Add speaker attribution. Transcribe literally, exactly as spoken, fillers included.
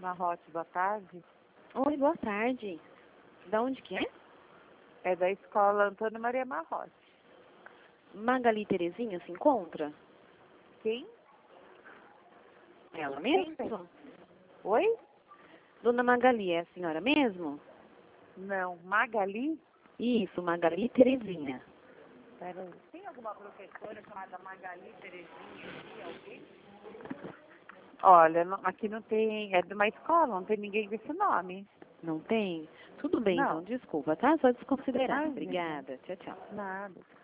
Speaker 1: Marrote, boa tarde.
Speaker 2: Oi, boa tarde. Da onde que é?
Speaker 1: É da escola Antônio Maria Marrote.
Speaker 2: Magali Terezinha se encontra?
Speaker 1: Quem?
Speaker 2: Ela
Speaker 1: Quem
Speaker 2: mesmo?
Speaker 1: tem? Oi?
Speaker 2: Dona Magali, é a senhora mesmo?
Speaker 1: Não, Magali?
Speaker 2: Isso, Magali Terezinha.
Speaker 1: Peraí. Tem alguma professora chamada Magali Terezinha aqui, alguém? Olha, não- aqui não tem, é de uma escola, não tem ninguém com esse nome.
Speaker 2: Não tem? Tudo bem,
Speaker 1: Não.
Speaker 2: então, desculpa, tá? Só desconsiderar.
Speaker 1: Imagina.
Speaker 2: Obrigada. Tchau, tchau.
Speaker 1: Nada.